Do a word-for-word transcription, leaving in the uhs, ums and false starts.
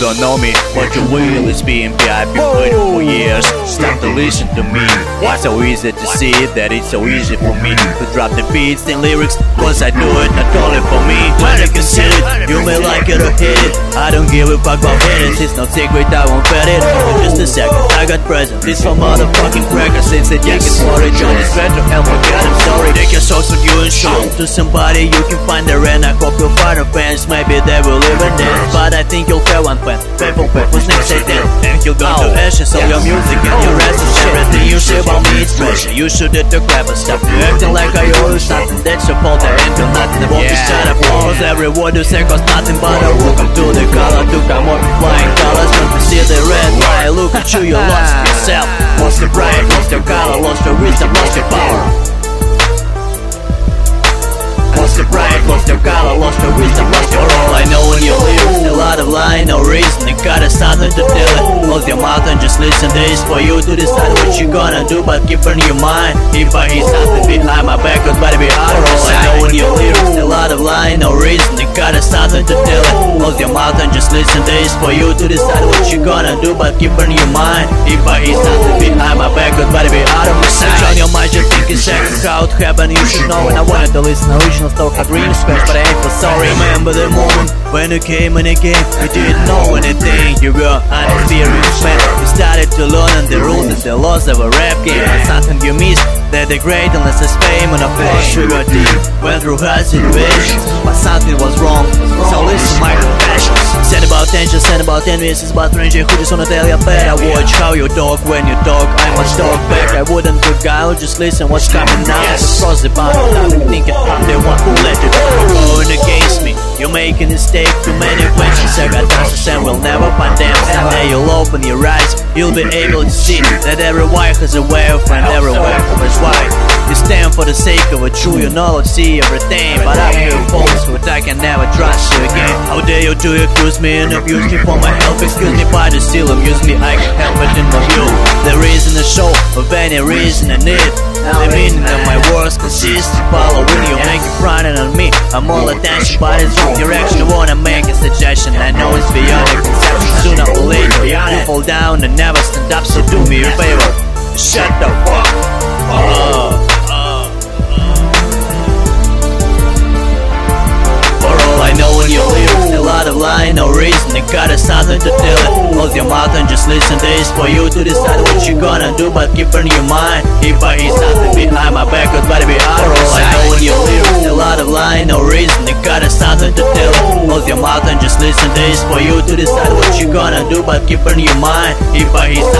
don't know me, but you will. It's B and B, I've been waiting for years. Stop to listen to me. It's so easy to see that it's so easy for me to drop the beats and lyrics, cause I do it not only for me. When I can see it, you may like it or hate it. I don't give a fuck about haters, it's no secret, I won't bet it. In just a second, I got present. This for motherfucking crackers, it's a jacket for a joint. It's better, and forget, I'm sorry. Take your songs with you and show to somebody you can find there. And I hope you'll find a fans, maybe they will even dance. But I think you'll fair one fan, faithful fan, who's next say then. And you'll go to ashes, all your music and your rest is shit. Everything you say about me, it's treasure. You should do the clever stuff. You acting like I owe you something, that's your fault, I ain't do nothing. The walk is shut up, walls, every word you say costs nothing but a welcome to the color. Took out more flying colors, when we see the red light. Look at you, you lost yourself. Lost your pride, lost your color, lost your wisdom, lost your power. Lost your pride, lost your color, lost your wisdom, lost your all. I know in your lyrics, a lot of lie, no reason. You got something to tell it. Close your mouth and just listen. This for you to decide what you gonna do, but keep in your mind. If I hear something behind my back, it's better be harder. All I know in your lyrics, a lot of lie, no reason. You got something to tell it. Close your mouth and just listen. This for you to decide what you gonna do, but keep in your mind. If I hear something behind my back, it's better be harder. Switch on your mind, just think a second how it happened. You should know when I wanted to listen. Original story, I dream scratch, but I ain't feel sorry. Remember the moment when you came in again. You didn't know anything, you were an experienced man. You started to learn the rules and the laws of a rap game. But something you missed, that the great unless it's fame. And of course we were deep, went through hard situations, but something was wrong, so listen to my confessions. Said about tension, said about envious, it's about stranger who just wanna tell you better. Watch how you talk when you talk, I must talk back. I wouldn't beguile, just listen what's coming now. Just cross the boundary, thinking I'm the one who let you go. Going against me, you're making a mistake, too many questions. I got answers and we'll never find them. Someday you'll open your eyes, you'll be able to see that every wife has a way of find every way from his wife. You stand for the sake of a true, you know, see everything. But I'm here false, but I can never trust you again. How dare you to accuse me and abuse me for my help? Excuse me, but you still amuse me, I can help it in my view. There isn't a show of any reason I need. The meaning of my words consists in following you, make it frowning on me. I'm all attention, but it's wrong. You actually wanna make a suggestion, I know it's beyond your conception. Sooner or later, you fall down and never stand up, so do me a favor, shut the fuck up. I know in your lyrics, a lot of lie, no reason. You got something to tell it. Close your mouth and just listen. This for you to decide what you gonna do, but keep in your mind. If I hear something behind my back, it's better be harder. All I know in your lyrics, a lot of lie, no reason. You got something to tell it. Close your mouth and just listen. This for you to decide what you gonna do, but keep in your mind. If I hear